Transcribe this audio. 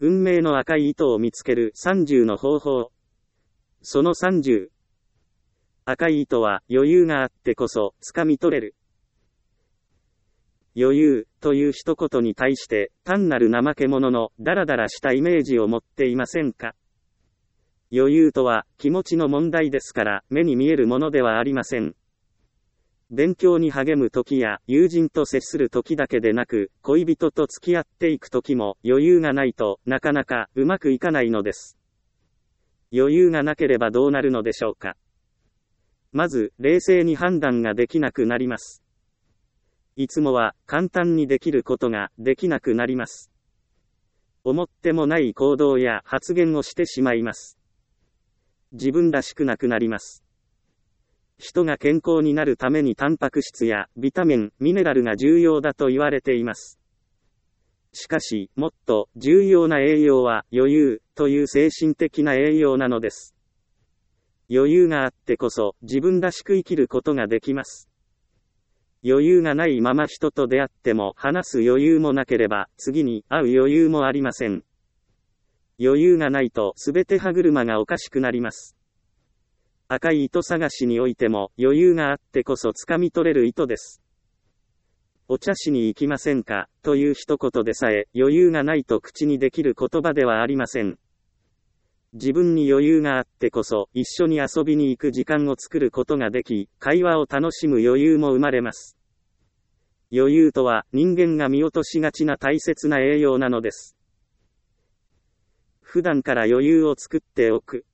運命の赤い糸を見つける30の方法。その30。赤い糸は余裕があってこそ掴み取れる。余裕という一言に対して単なる怠け者のダラダラしたイメージを持っていませんか？余裕とは気持ちの問題ですから目に見えるものではありません。勉強に励む時や友人と接する時だけでなく恋人と付き合っていく時も余裕がないとなかなかうまくいかないのです。余裕がなければどうなるのでしょうか。まず冷静に判断ができなくなります。いつもは簡単にできることができなくなります。思ってもない行動や発言をしてしまいます。自分らしくなくなります。人が健康になるためにタンパク質やビタミン、ミネラルが重要だと言われています。しかし、もっと重要な栄養は余裕という精神的な栄養なのです。余裕があってこそ自分らしく生きることができます。余裕がないまま人と出会っても話す余裕もなければ次に会う余裕もありません。余裕がないとすべて歯車がおかしくなります。赤い糸探しにおいても余裕があってこそ掴み取れる糸です。お茶しに行きませんかという一言でさえ余裕がないと口にできる言葉ではありません。自分に余裕があってこそ一緒に遊びに行く時間を作ることができ、会話を楽しむ余裕も生まれます。余裕とは人間が見落としがちな大切な栄養なのです。普段から余裕を作っておく。